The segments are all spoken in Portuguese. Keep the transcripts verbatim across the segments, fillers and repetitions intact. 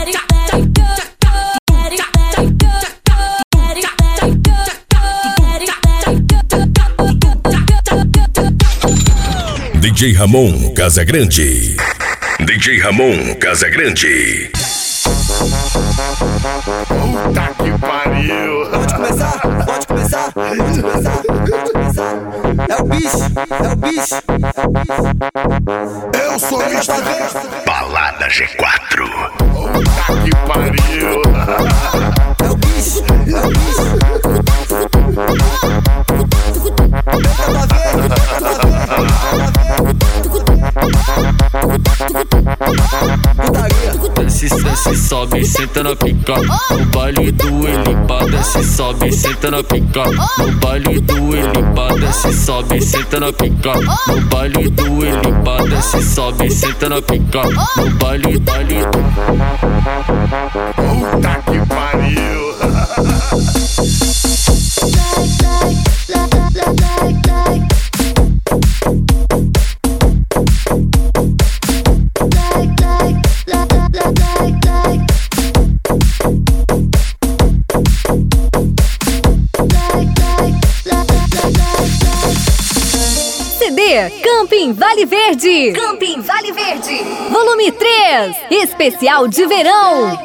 D J Ramon Casagrande. D J Ramon Casagrande. Puta que pariu! Pode começar, pode começar, pode começar, pode começar. É o bicho, é o bicho. Eu sou o bicho. Balada G quatro. Puta que pariu! É o bicho, é o bicho. Bota pra ver, bota pra ver. Desce, desce, sobe, senta na pica. No baile do Elipa, desce, sobe, senta na pica. No baile do Elipa, desce, sobe, senta na pica. No baile do Elipa, desce, sobe, senta na pica. No baile, baile. Puta que pariu! C D Camping Vale Verde. Camping Vale Verde. Volume três. Especial de verão.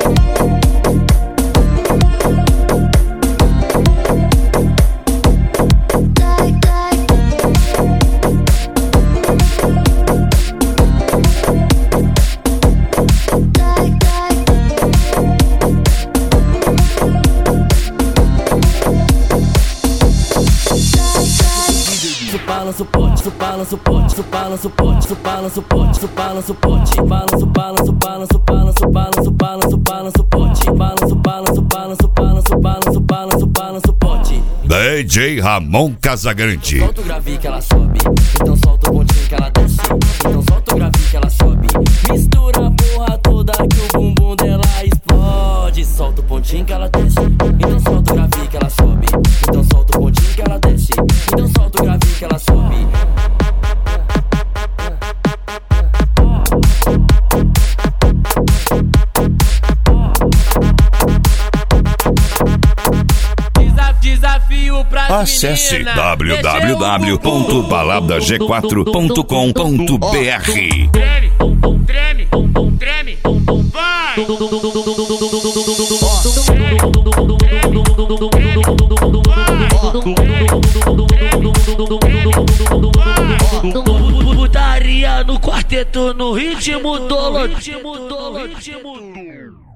Balança o pote, su balança o pote, su balança o pote, su balança o pote, su balança o pote, balança o balança o balança o balança o balança o balança o balança o pote, balança o balança o balança o balança o balança o balança o balança o pote. D J Ramon Casagrande. Solta o grave que ela sobe, então solta o pontinho que ela desce, então solta o grave que ela sobe, mistura a porra toda que o bumbum dela explode, solta o pontinho que ela desce, então solta o grave que ela sobe, então solta o pontinho que ela desce, então solta o grave que ela sobe. Desafio pras Acesse meninas. w w w ponto balada g quatro ponto com ponto b r. Treme, treme, treme, vai! Putaria no quarteto, no ritmo do ritmo do ritmo.